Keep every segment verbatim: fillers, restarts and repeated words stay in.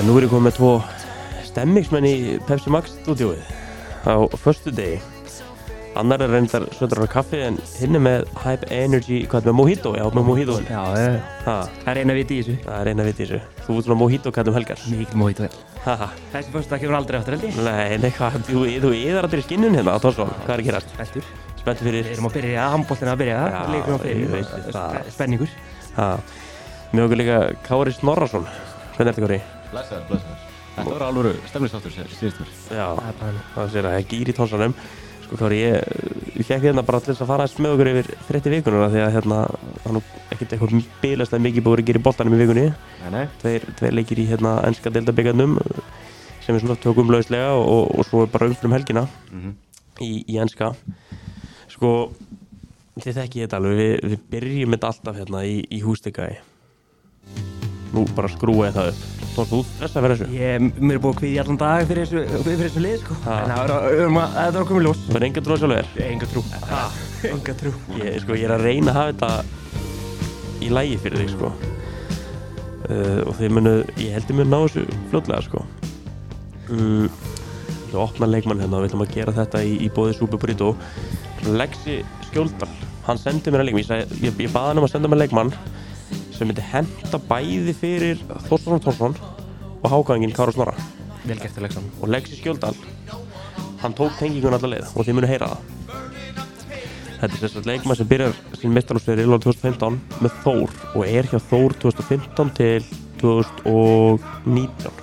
En nú er ég komið með tvo stemmingsmenn í Pepsi Max stúdíóið á föstudegi. Annar er reyndar sötur á kaffi en hinn er með Hype Energy, hvað er með Mojito? Já, með Mojitoin. Já, það er eina viti í þessu. Það er eina viti í þessu. Þú ert svona Mojito kallum helgar. Mikið Mojito, já. Haha. Þessi föstudag kemur aldrei aftur, held ég. Nei, nei, hvað, þú, þú yðar allir í skinnun hérna á Tórsson. Hvað er að gerast? Spenntur. Spenntur fyrir... Við erum að byrja, handboltinn að byrja, Já, leikurinn að ég byrja. veit það. Spenningur. Ha. Með okkur líka Kári Snorrason. Hvernig ertu, Kári? Blessaður, blessaður. Þetta var alvöru stemningsþáttur síðust mér. Já, Það er bara það sér að það er gýr í tónsanum. Sko Kári, ég, ég fekk hérna bara til þess að fara aðeins með okkur yfir frétti vikununa því að hérna, það nú ekkert eitthvað bilast að mikið búið að gera í boltanum í vikunni. Nei, nei. Tveir, tveir leikir í hérna enska deildabikarnum sem við svona tökum lauslega og, og, og svo er bara umfram helgina Mhm. í, í enska. Sko, þið þekki þetta alveg, við, við byrjum þetta alltaf hérna í, í húsdyggai. Nú bara skrúa ég það upp. Tónst þú stressa fyrir þessu? Ég, mér er búið að kvíða í allan dag fyrir þessu, fyrir þessu lið, sko. Ha. En það er að, um að, þetta var komið ljós. Það er enga trú að sjálfur þér? Enga trú. Ha, enga trú. Ég, sko, ég er að reyna að hafa þetta í lagi fyrir þig, sko. Uh, og þið munu, ég held ég mun ná þessu fljótlega, sko. Mm, við opna leikmann hérna og við ætlum að gera þetta í, í boði Super Burrito. Lexi Skjóldal, hann sendi mér að leikmann, ég, sagði, ég, ég baði hann um að senda mér leikmann sem myndi henta bæði fyrir Þórsson Tórsson og háganginn Kára Snorra. Vel gert að leggsa. Og Lexi Skjóldal, hann tók tengingun alla leið og þið munu heyra það. Þetta er þess að leikmann sem byrjar sín meistaraflokksferil árið tvö þúsund og fimmtán með Þór og er hjá Þór tvö þúsund og fimmtán til tvö þúsund og nítján.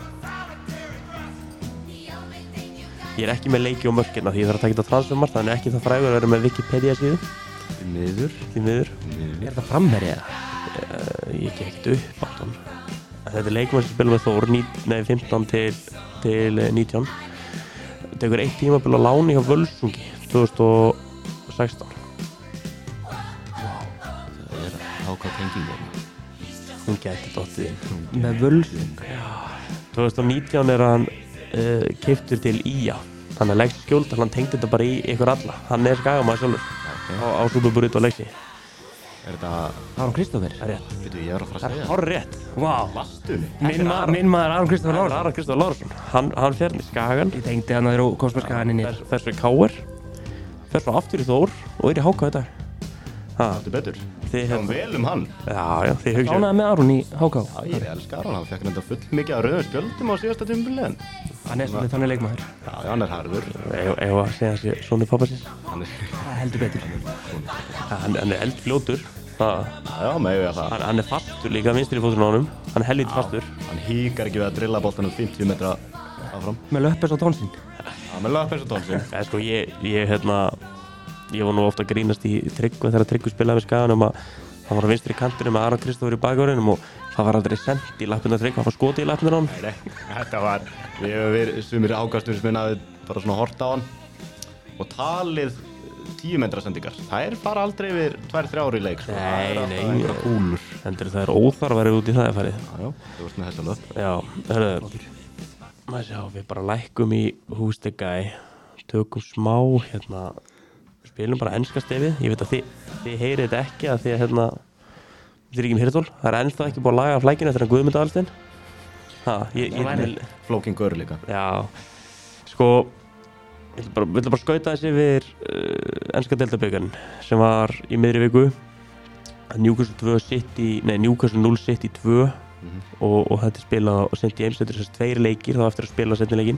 Ég er ekki með leiki og mörkina því ég þarf að taka þetta transfermarkt, þannig ekki það frægur að vera með Wikipedia síðu. Því miður. Því miður. Er það framherið eða? Uh, ég gekk ekkert upp áttan. Þetta er leikmann sem spila með Þór nei, fimmtán til, til nítján. Tekur eitt tímabil á láni hjá Völsungi tvö þúsund og sextán. Það er háká tenging. Hún gæti dottið inn. Með völsung. tvö þúsund og nítján er hann uh, keyptur til í á. Þannig að Lexi Skjóldal, hann tengdi þetta bara í ykkur alla. Hann er skagamaður sjálfur Okay. á, á Super Burrito og Lexi. Er þetta... Aron Kristófer. Það er rétt. Veitu, ég er að fara að Það segja er hár rétt. Vá. Lastunni. Minn, ma minn maður Aron Kristófer Það er Lárusson. Aron Kristoffer Lárusson. Hann, hann fer í Skagan, Ég tengdi hann að þeirra kosmerska hann inn í. fer, fer svo í K R, fer svo aftur í Þór og er í H K í dag. Ha, Þetta er betur. þið Sjáum hérna. vel um hann. Já, já, þið hugsa. Ánægði með Aron í H K. Já, ég elskar hann. Hann fekk reynda full mikið af rauðum spjöldum á síðasta tímabilið. Hann er svona þannig leikmaður. Já, já, hann er harður. Ef að segja þessi svona pappa síns. Hann er... Það heldur betur. Hann, hann er eldfljótur. Það, Já, já, með ég það. hann, hann er fastur líka vinstri fóturinn á honum. Hann er helvítið fastur. Hann híkar ekki við að drilla boltanum fimmtíu metra áfram. Með löppes á tónsinn. Já, með löp eins og tónsinn. Ja, sko, ég, ég, hérna, ég var nú ofta að grínast í Tryggva þegar Tryggvi spilaði með Skagan um að hann var á vinstri kantinum með Aron Kristoffer í bakvörðinum og það var aldrei sent í lappinu að Tryggva, hann var skotið í lappinu á hann. Nei, nei, þetta var, við hefum verið sumir ágastur sem minnaði bara svona hort á hann og talið tíu metra sendingar. Það er bara aldrei yfir tvær þrjár í leik, sko. Nei, Það er alltaf nei. einhverjar kúlur. Endur það er óþarf að vera út í það að farið. Já, já, þú veist með þessa löp. Já, hörðu, maður sjá, við bara lækkum í húsdegæ, tökum smá, hérna, spilum bara enska stefið. Ég veit að þið, þið heyrið þetta ekki að þið, hérna, þið er ekki með hirtól. Það er ennþá ekki búið að laga flækinu eftir að Guðmund Aðalstein. Ha, ég, ég, ég, Flókin gaur líka. já, sko, ég ætla bara, við ætlum bara að skauta þessi yfir uh, enska deildabikarinn sem var í miðri viku. Newcastle tvö City, nei, Newcastle núll City tvö. Mhm. og, og þetta er spilað á Saint James, þetta er þess tveir leikir þá eftir að spila setni leikinn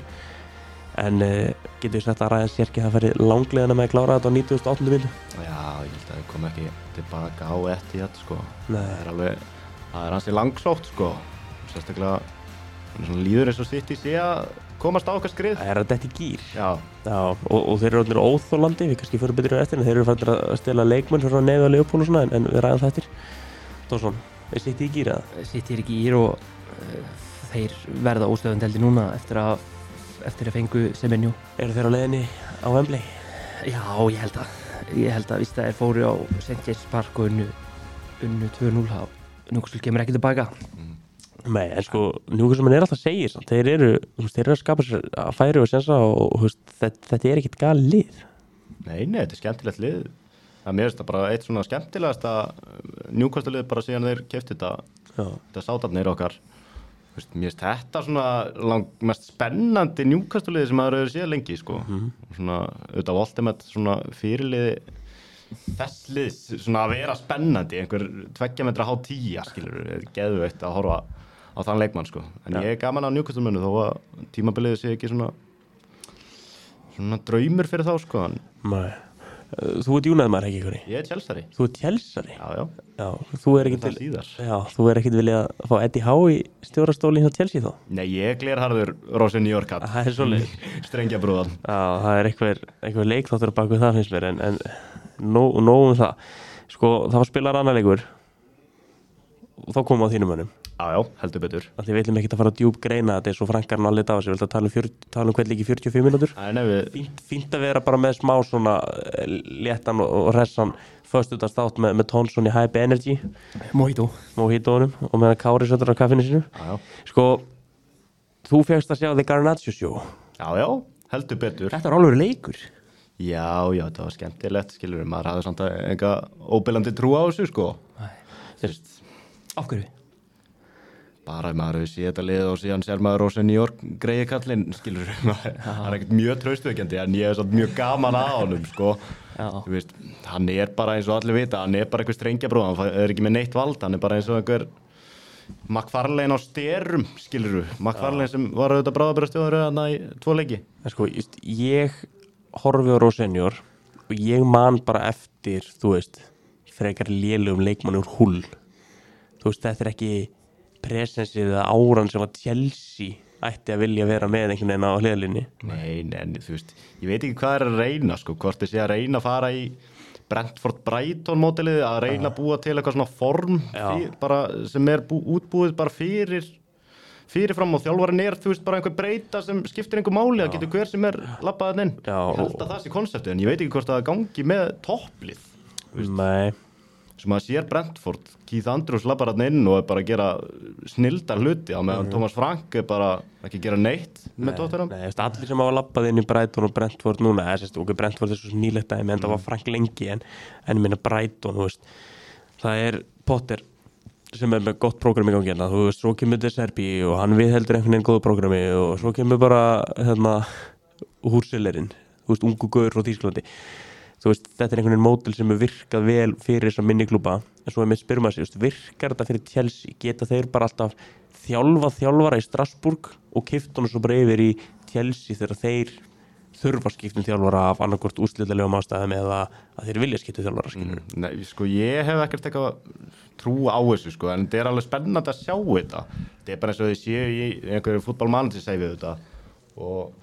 en uh, getur við sagt að Ryan Sjerki það færi langleiðina með að klára þetta á nítugasta og áttundu mínútu. Já, ég held að það kom ekki tilbaka á Etihad, sko. Nei. Það er alveg, það er hansi langsótt, sko. Sérstaklega, hann er svona líður eins og City sé að komast á okkar skrið. Það er að þetta í gýr. Já, Já, og, og þeir eru allir óþólandi, við kannski fyrir betur í eftir en þeir eru fættir að stela leikmenn svona nefið að Leopold og svona en, en við ræðum það eftir. Tónsson, er sitt í gýr eða? Sitt er ekki í og uh, þeir verða óstöðundeldi núna eftir að eftir að fengu Semenyo. Eru þeir á leiðinni á Wembley? Já, ég held að ég held að víst að þeir fóru á Saint James Park og unnu unnu tvö núll þá Newcastle kemur ekki tilbaka. Nei, en sko, Newcastle menn er alltaf segir samt, þeir eru, þú veist, þeir eru að skapa sér að færi og sensa og, og þú veist, þetta, þetta er ekkert gali lið. nei, nei, þetta er skemmtilegt lið. Það mér finnst það bara eitt svona skemmtilegasta Newcastle lið bara síðan þeir keyptu þetta, Já. þetta sátarnir okkar. veist, mér finnst þetta svona lang, mest spennandi Newcastle-liði sem maður hefur séð lengi sko. Mhm. Og svona auðvitað Voltemet svona fyrirliði þess liðs svona að vera spennandi einhver tveggja metra há tíja skilur geðveikt að horfa á þann leikmann sko. En Já. ég er gaman á Newcastle-mennu þó að tímabilið sé ekki svona svona draumur fyrir þá sko. En Nei. Þú ert United maður ekki ykkur í? ég er Chelsea. Þú ert Chelsea? Já, já. Já, þú er ekkert Það vil... síðar. Já, þú er ekkert viljað að fá Eddie Howe í stjórastóli hjá Chelsea þá? Nei, ég glerharður Rosen New York Það er svoleiðis. Strengjabrúðan. Já, það er einhver, einhver leikþáttur bak við það finnst mér en, en nóg nó um það. Sko, það var spilar annar leikur og þá komum við á þínum mönnum. Já, já, heldur betur. Af því við viljum ekki að fara að djúb greina þetta eins og Frankar nálega á sig, við viljum að tala um, fjör, tala um hvern líki fjörutíu og fimm mínútur. Það er nefnir, Fínt, fínt að vera bara með smá svona eh, léttan og, og hressan föstudast þátt með, með Tónsson í Hype Energy, Mojito. Mojitónum og með Kári sötur á kaffinu sínu. já, já. Sko, þú fékkst að sjá The Garnaccio Show. Já, já, heldur betur. Þetta er alveg leikur. Já, já, þetta var skemmtilegt, skilur við. Maður hafði samt að enga óbillandi trú á þessu, sko. Þeirst, Af hverju? Bara ef maður hefur séð þetta lið og síðan sér maður Rosen New York greiði kallinn, skilur við. Það er ekkert mjög traustvekjandi, en ég hef samt mjög gaman að honum, sko. Já. Þú veist, hann er bara eins og allir vita, hann er bara einhver strengjabrúð, hann er ekki með neitt vald, hann er bara eins og einhver McFarlane á styrum, skilur við. McFarlane sem var auðvitað bráðabærastjóður þarna í tvo leiki. en sko, just, ég horfi á Rosenjor og ég man bara eftir, þú veist, frekar lélugum leikmann úr Hull. Þú veist, þetta er ekki presensið eða áran sem að Chelsea ætti að vilja vera með einhvern veginn á hliðarlínni. Nei, en þú veist, ég veit ekki hvað er að reyna, sko, hvort þið sé að reyna að fara í Brentford Brighton mótilið, að reyna að búa til eitthvað svona form fyr, bara, sem er bú, útbúið bara fyrir fyrirfram og þjálfarinn er, þú veist, bara einhver breyta sem skiptir einhver máli, það getur hver sem er labbaðan inn. Já, Ég held að það sé konseptið, en ég veit ekki hvort það gangi með topplið. Nei, Sem að sér Brentford, Keith Andrews labbar hann inn og er bara að gera snildar hluti á meðan Thomas Frank er bara ekki að gera neitt með Tottenham. nei, veist, allir sem hafa labbað inn í Brighton og Brentford núna, eða sérst, ok, Brentford er svo nýlegt dæmi, en það var Frank lengi, en, en ég meina Brighton, þú veist, það er Potter sem er með gott prógram í gangi hérna, þú veist, svo kemur De Serbi og hann viðheldur einhvern veginn góðu prógrami og svo kemur bara, hérna, húrsellerinn, þú veist, ungu gaur frá Þýskalandi. Þú veist, þetta er einhvern veginn mótil sem er virkað vel fyrir þessa minni klúba, en svo er með spyrum að sig, virkar þetta fyrir Chelsea, geta þeir bara alltaf þjálfað þjálfara í Strasbourg og keypt honum svo bara yfir í Chelsea þegar þeir þurfa skiptum þjálfara af annarkvort úrslitalegum ástæðum eða að þeir vilja skipta þjálfara, skilur. Mm, nei, sko, ég hef ekkert eitthvað trú á þessu, sko, en þetta er alveg spennandi að sjá þetta. Þetta er bara eins og þið séu í einhverju fútbolmanager segi við þetta og,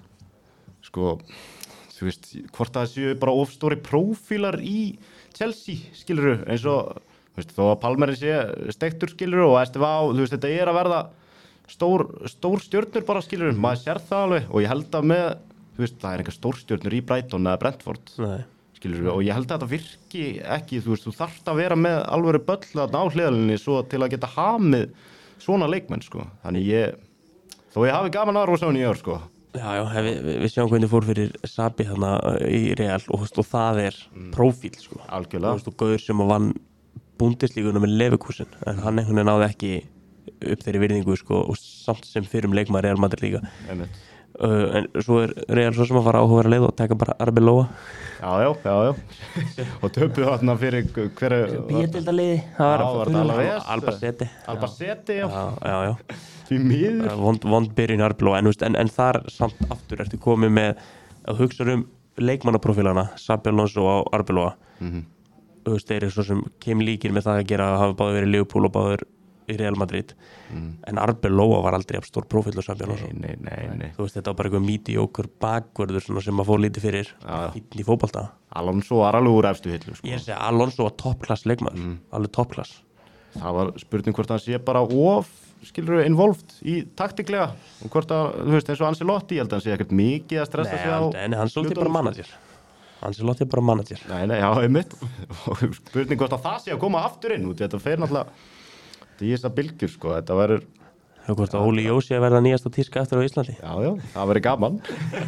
sko, þú veist, hvort það séu bara ofstóri prófílar í Chelsea, skilur þú, eins og, þú veist, þó að Palmerinn sé steiktur, skilur þú, og S T V A, þú veist, þetta er að verða stór, stór stjörnur bara, skilur þú, maður sér það alveg, og ég held að með, þú veist, það er einhver stór stjörnur í Brighton eða Brentford, Nei. skilur þú, og ég held að þetta virki ekki, þú veist, þú þarft að vera með alvöru böll þarna á hliðalinni svo til að geta hamið svona leikmenn, sko, þannig ég, þó ég hafi gaman að rosa hún í ár, sko. Já, já, við, við, við sjáum hvernig fór fyrir Sabi þarna í Real og, og það er mm. prófíl, sko. Algjörlega. Þú veist, og Gaur sem vann Bundesligunum með Leverkusen, en hann einhvern veginn náði ekki upp þeirri virðingu, sko, og samt sem fyrir um leikmaður Real Madrid líka. Einmitt. Uh, en svo er Real svo sem að fara áhugaverða leið og taka bara Arbeloa. Já, já, já, já. Og töpuðu þarna fyrir hverju... Bíðardildaliði. Já, var þetta Alaves? Albacete. Albacete, já. Já, já, já. Því miður. Vond, vond byrjun Arbeloa, en, en, en þar samt aftur ertu komið með að hugsa um leikmannaprófílana, Sabi Alonso og Arbeloa. Mhm. Þú veist, þeir eru svo sem kem líkir með það að gera að hafa báður verið í Liverpool og báður í Real Madrid. Mm. En Arbeloa var aldrei af stór prófíl og Sabi Alonso. Nei, nei, nei, nei. Þú veist, þetta var bara eitthvað mediocre bakvörður svona sem að fór lítið fyrir fínn í fótbolta. Alonso var alveg úr efstu hillu, sko. Ég er að segja, Alonso var toppklass leikmaður, Mm. alveg toppklass. Það var spurning hvort hann sé bara of, skilur við, involved í taktiklega. Og hvort að, þú veist, eins og Ancelotti, ég held að hann sé ekkert mikið að stressa sig á... Nei, en hann svolítið bara manager. Ancelotti er bara manager. Nei, nei, já, einmitt. Og spurning hvort að það sé að koma aftur inn út. Þetta fer náttúrulega í þessar bylgjur, sko. Þetta verður... Þú veist að Óli Jósi að verða nýjasta tíska eftir á Íslandi. Já, já, það verður gaman.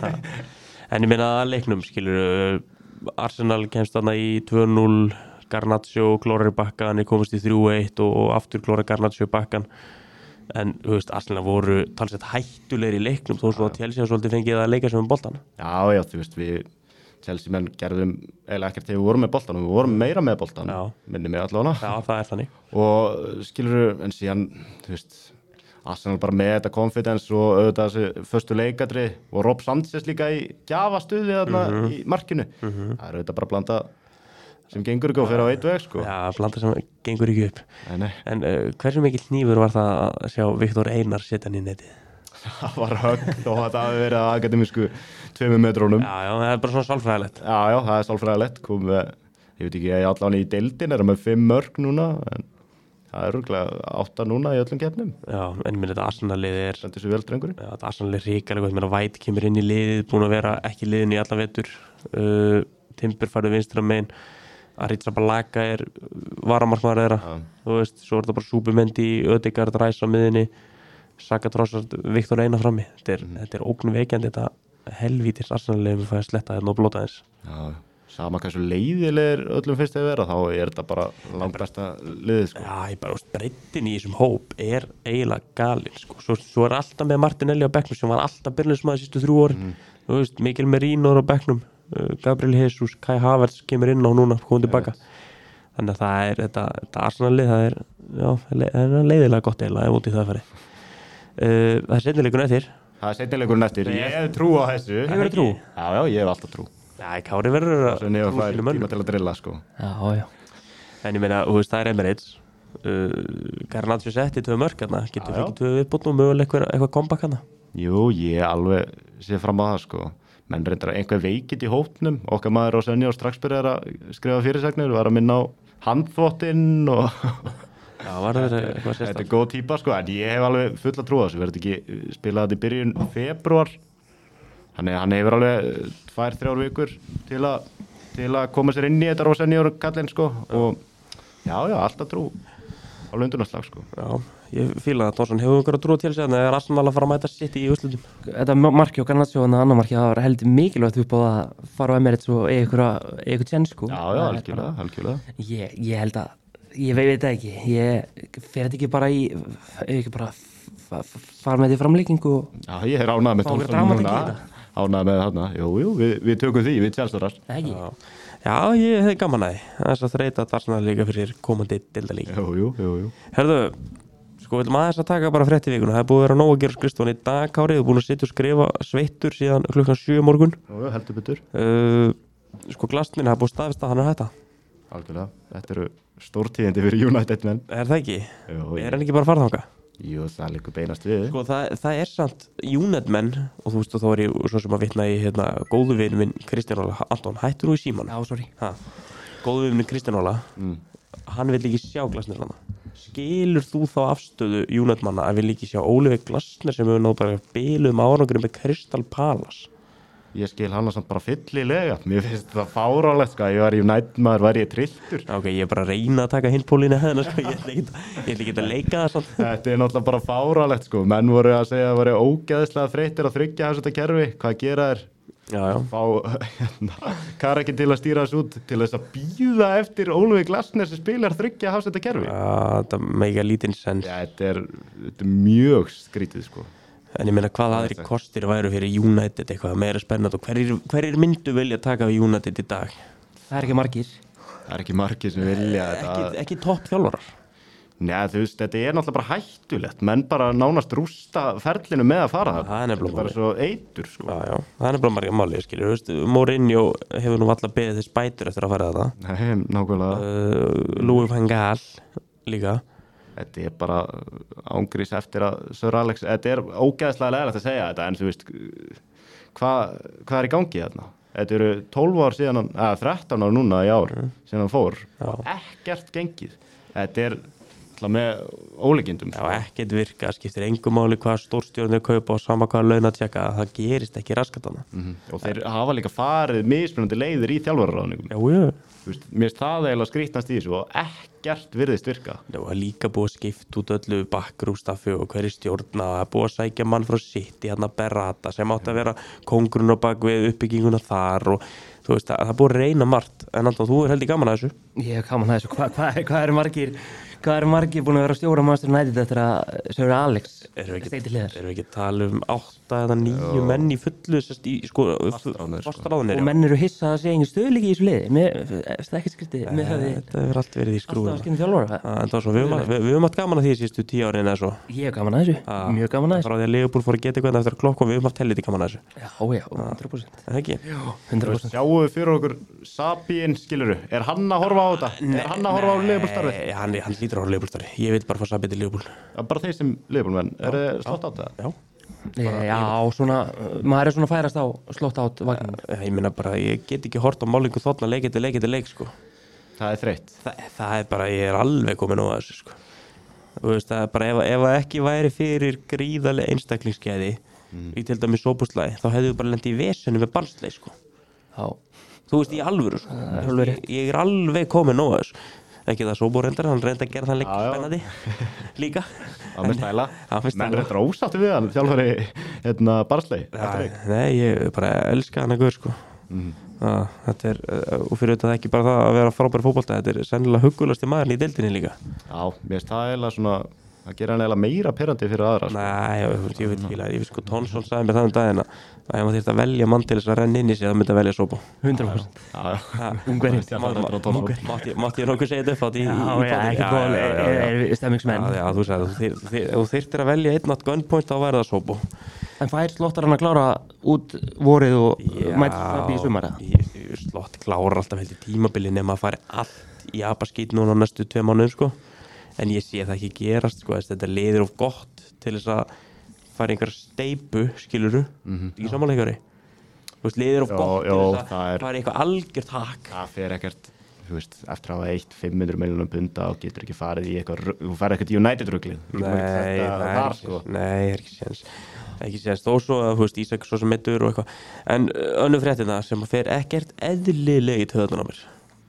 En ég meina að leiknum, skilur, Arsenal kemst þarna í tvö núll, Garnaccio klórar í bakkan, er komist í þrjú eitt og, og aftur klórar Garnaccio í bakkan. en þú veist, Arsenal voru talsett hættulegir í leiknum þó svo að Chelsea svolítið fengið að leika sem um boltan. Já, já, þú veist, við Chelsea menn gerðum eiginlega ekkert þegar við vorum með boltan og við vorum meira með boltan, Já. minni mig allavega. Já, það er þannig. Og skilur, en síðan, þú veist, Arsenal bara með þetta confidence og auðvitað þessi föstu leikadri og Rob Sanchez líka í gjafastuði þarna Mhm. í markinu. Mhm. Það er auðvitað bara blanda sem gengur ekki og fer á eitt veg, sko. Já, blanda sem gengur ekki upp. Nei, nei. En uh, hversu mikil hnífur var það að sjá Viktor Einar setja hann í netið? Það var högg og þetta hafi verið að akademísku tveimur metrónum. Já, já, það er bara svona sálfræðilegt. Já, já, það er sálfræðilegt. Kom með, ég veit ekki, ég er allan í deildin, er með fimm mörg núna, en það er rúglega átta núna í öllum keppnum. Já, en mér þetta Arsenal-liðið er Sendur svo vel, drengurinn. Já, þetta Arsenal er ríkalega gott, mér að Væt kemur inn í liðið, búin að vera ekki í liðinu í allan vetur, uh, Timber farið vinstra megin, Aritza Balaga er varamarkmaður þeirra, Já. þú veist, svo er þetta bara Súbumendi, Ödegaard, Ræs á miðinni, Saka Trossard, Viktor Einar frammi, þetta er, þetta er ógnveikjandi, þetta helvítis Arsenal-liðum fæði að sletta þetta og blóta þess. Já, sama hversu leiðilegir öllum finnst þeir vera, þá er þetta bara langbesta liðið, sko. Já, ég bara, breytin í þessum hóp er eiginlega galinn, sko, svo, svo er alltaf með Martinelli á bekknum sem var alltaf byrjulegsmaður sístu þrjú árin, Mhm. þú veist, Mikkel Merino á bekknum, uh, Gabriel Jesus, Kai Havertz kemur inn á núna, komið tilbaka, þannig að það er þetta, þetta Arsenal-lið, það er, já, le- það er leiðilega gott eiginlega ef út í það fari. Uh, það er seinnileikur eftir. Það er seinnileikurinn eftir. Ég hef trú á þessu. Hefurðu trú? Já, já, ég hef alltaf trú. Já, Kári verður Svo nefnir trú fær sínum mönnum. tíma til að drilla, sko. Já, já. En ég meina, þú veist, það er Emirates, uh, Garnaccio setti tvö mörk hérna, getur Já, já. fengið tvö viðbútt og mögulega eitthvað, eitthvað comeback hérna. Jú, ég alveg sé fram á það, sko. Menn reyndar einhver veikit í hópnum. Okkar maður á Sönja og strax byrjar að skrifa fyrirsagnir, var að minna á handþvottinn og Já, var það eitthvað þetta sérstætt. er góð típa, sko. En ég hef alveg fulla trú á þessu. Verður ekki spilað þetta í byrjun febrúar. Þannig að hann hefur alveg tvær, þrjár vikur til að, til að koma sér inn í þetta Rosenjör kallinn, sko. Og já, já, alltaf trú á lundunarslag, sko. Já, ég fíla það, Tórsson, hefur einhverja trú til sig en það er Arsenal að fara að mæta sitt í úrslitum. Þetta marki og Garnaccio og annar marki, það var heldur mikilvægt upp á að fara á Emirates og eiga ykkur eitthvað tjenn, sko. Já, já, algjörlega, algjörlega. Ég, ég held að, ég veit það ekki, ég fer þetta ekki bara í, ef ekki bara fara með því framleikingu og Já, ég er ánægð með Fá okkur Tónsson dramatík í núna. þetta. Ánægð með þarna. Jú, jú, við, við tökum því, við tjálstórar. það ekki. Já, já ég hef gaman að því. Það er svo þreyta að Arsenal líka fyrir komandi deildalík. Jú, jú, jú, jú. Herðu, sko, við viljum aðeins að taka bara frétt í vikuna. Það er búið að vera nóg að gera skrifstofan í dag, Kári. Þú er búin að sitja og skrifa sveittur síðan klukkan sjö morgun. Jú, jú, heldur betur. Uh, sko, Glasmin, það er búið staðfist að hann er hætta. Algjörlega. Þetta eru stórtíðindi fyrir United menn. Er það ekki? Jú, Er hann ekki bara að fara þangað? jú, það liggur beinast við. Sko, það, það er samt United-menn, og þú veist, og þá er ég svo sem að vitna í hérna, góðu vinn minn Kristján Óla. Anton, hættur þú í síman? Já, sorry. Ha, góðu vinn minn Kristján Óla, Mm. hann vill ekki sjá Glasner hana. Skilur þú þá afstöðu United-manna að vill ekki sjá Oliver Glasner sem hefur náðu bara bilum árangurinn með Crystal Palace? Ég skil hana samt bara fyllilega. Mér finnst það fárálegt, sko. Ég var í United maður, var ég trilltur. Ok, ég er bara að reyna að taka hindpólinu hérna, sko, ég ætla ekki að, ég ætla ekki að leika það svona. Þetta er náttúrulega bara fárálegt, sko. Menn voru að segja að það voru ógeðslega þreyttir að þryggja þessu þetta kerfi. Hvað gera þér? Já, já. Fá hérna, Karaki til að stýra þessu út til þess að býða eftir Ólfi Glasner sem spilar þryggja hafs þetta kerfi. Já, þetta mega lítinn sens. Já, þetta er, þetta er mjög skrítið, sko. En ég meina, hvað aðri kostir væru fyrir United eitthvað meira spennandi og hverjir, hverjir myndu vilja taka við United í dag? Það er ekki margir. Það er ekki margir sem vilja Ekki, þetta. ekki topp þjálfarar. Nei, þú veist, þetta er náttúrulega bara hættulegt. Menn bara nánast rústa ferlinu með að fara Það er nefnilega bara málið. svo eitur, sko. Já, já, það er bara margir málið, skilur, þú veist, Mourinho hefur nú alltaf beðið þess bætur eftir að fara þetta. Nei, nákvæmlega. Uh, Louis van Gaal líka. Þetta er bara ángrís eftir að Sir Alex, þetta er ógeðslega leðilegt að segja þetta, en þú veist, hvað hva er í gangi þarna? Þetta eru tólf ár síðan, hann- eða þrettán ár núna í ár, síðan hann fór, og ekkert gengið. Þetta er alltaf með ólíkindum. Já, ekkert virka, skiptir engu máli hvað stórstjórnir kaupa og sama hvað laun að tjekka, það gerist ekki raskatana. Mhm. Og þeir hafa líka farið mismunandi leiðir í þjálfararáðningum. Já, já. Þú veist, mér finnst það eiginlega skrýtnast í þessu og ekkert virðist virka. Já, það er líka búið að skipta út öllu bakgrústaffi og hverju stjórna, það er búið að sækja mann frá City, hérna Berrata sem átti að vera kóngurinn á bak við uppbygginguna þar og þú veist, það, það er búið að reyna margt, en Anton, þú er held í gaman að þessu. Ég hef gaman að þessu. Hvað hva, hva eru margir, Hvað er margir búin að vera stjóra Manchester United eftir að Sir Alex Erum við steig ekki, til hliðar? erum við ekki að tala um átta eða níu menn í fullu sest, í, sko, Fastaráðnir, sko. fastaráðnir Og menn eru hissa að segja engin stöðleiki í þessu liði Mér, það er ekkert skrítið Mér hefði Þetta hefur allt verið í alltaf skrúðuna að skynna þjálfara En það var svo, við höfum við, við höfum haft gaman að því síðustu tíu árin eða svo Ég hef gaman að þessu, Ah, mjög gaman að Frá því að Liverpool fór að geta eitthvað eftir að klokk og við höfum haft helviti gaman að þessu þessu Já, já, hundra prósent En ekki? hundra prósent Sjáum við fyrir okkur Sabín, skiluru, er hann að horfa á þetta? Er hann að horfa á Liverpool-starfið? Nei, hann, hann lítur á Liverpool-starfi Ég vil bara fá Sabi til Liverpool Já, bara þeir sem Liverpool-menn, er þið slótt á þetta? Já Já, svona, maður er svona að færast á slótt átt vagnin Ég meina bara, ég get ekki hort á málingu þóttna leik eftir leik eftir leik sko Það er þreytt. Þa, það er bara, ég er alveg komin á þessu sko. Þú veist, það er bara, ef, ef það ekki væri fyrir gríðarlega einstaklingsgæði mm. í til dæmis sópúslæði, þá hefðu við bara lendið í vesenu með barnsleik sko. Já. Þú veist, í alvöru sko. Það er alveg rétt. ég, ég er alveg komin á þessu. Ekki það sóbú reyndar, hann reynda að gera þann leik Já, já. spennandi líka. Það með stæla. Það með stæla. Menn reyndar ósáttu við hann, þjálfari hérna barslei. Ja, nei, ég bara elska hann að guður sko. Mm. Ja, þetta er, og fyrir þetta ekki bara það að vera frábæri fótbolta, þetta er sennilega huggulasti maðurinn í deildinni líka. Já, mér finnst það eiginlega svona, það gerir hann eiginlega meira pirrandi fyrir aðra. Sko. Nei, ég, ég veit ekki, ég veit sko, Tónsson sagði mér það um daginn að ef maður þyrfti að velja mann til þess að renna inn í sig, það myndi að velja Sóbó. hundrað prósent. Já, já. Ungverjinn. Mátti ég nokkuð segja þetta upp átt í Já, í já, ekki já, ból, já, já, já. er stemmingsmenn. Já, já, þú sagði, þú þyr- þyr- ef þú þyrftir að velja einn átt gunpoint, þá væri það Sóbó. En fær slottar hann að klára út vorið og mætt það í sumara? Ég- ég- Slott klárar alltaf held í tímabili nema að fara allt í apaskít núna á næstu tvei mánuðum sko. En ég sé það ekki gerast sko, þess að þetta liður of gott til þess að fara einhver steipu, skiluru, Mhm. í samanleikari. Þú veist, liður of Já, gott til já, þess að það er- fara eitthvað algjört hakk. Það fer ekkert, þú veist, eftir að hafa eitt fimm hundruð miljónum punda og getur ekki farið í eitthvað, rugl- þú farið ekkert í United-ruglið. Nei, það er þar, ekki, sko. nei, er ekki séns. Ekki séns, þó svo að, þú veist, Ísak svo sem meittur og eitthvað. En uh, önnur fréttina sem fer ekkert eðlilega í töðunar á mér.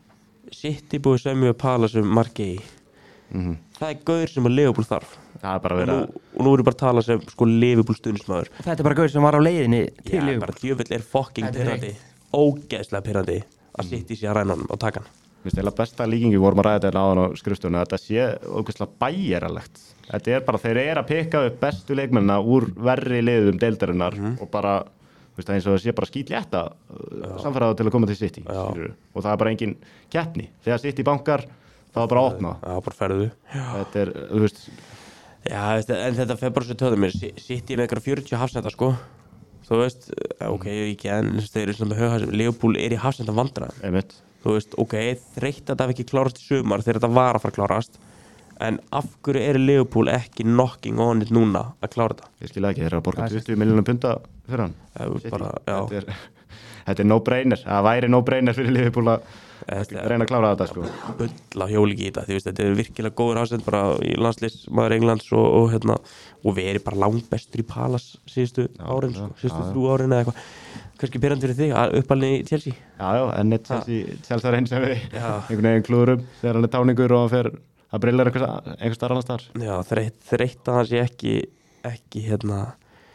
City búið semju að pala sem Margei. Mhm. Það er gaur sem að Liverpool þarf. Það er bara Og að nú, vera, og nú er ég bara að tala sem sko Liverpool stuðnismæður. Þetta er bara gaur sem var á leiðinni til Já, Liverpool. bara djöfull er fucking Þetta er pirrandi. Ógeðslega pirrandi að City sé að ræna honum og taka hann. mér finnst eiginlega besta líkingi, við vorum að ræða þetta áðan á skrifstofunni, að þetta sé ógeðslega bæjaralegt. Þetta er bara, þeir eru að pikka upp bestu leikmennina úr verri liðum deildarinnar Mhm. og bara, þú veist, eins og það sé bara skítlétta samfæraða til að koma til City, Já. skilurðu. Og það er bara engin keppni. Þegar City bankar, þá er bara að opna. Já, bara ferðu. Þetta er, þú veist, Já, veist, en þetta fer bara svo töðum mér. City er með eitthvað fjörutíu hafsenda sko. Þú veist, ok, ekki en þeir eru svona með höga sem Liverpool er í hafsenda vandræðum. einmitt. Þú veist, ok, þreytt að það hafi ekki klárast í sumar þegar þetta var að fara að klárast. En af hverju er Liverpool ekki knocking on it núna að klára þetta? Ég skil ekki, þeir eru að borga Það er tuttugu miljónum punda fyrir hann. Það er City. bara, já. Þetta er, þetta er no-brainer. Það væri no-brainer fyrir Liverpool að Þetta er reyna að klára þetta, sko. bull á hjólingi í þetta, því veist, þetta er virkilega góður hafsend bara í landsliðsmaður Englands og, og hérna, og við erum bara langbestur í Palace síðustu Já, árin, já, sko, síðustu já, já. þrjú árin eða eitthvað. Kannski pyrrandi fyrir þig, að uppalni í Chelsea. Já, já, en eitt Chelsea, Chelsea er einn sem við Já. einhvern veginn klúðurum þegar hann er táningur og hann fer að brillar einhvers, einhvers starf annars þar. Já, þreytt, þreytt að hann sé ekki, ekki hérna,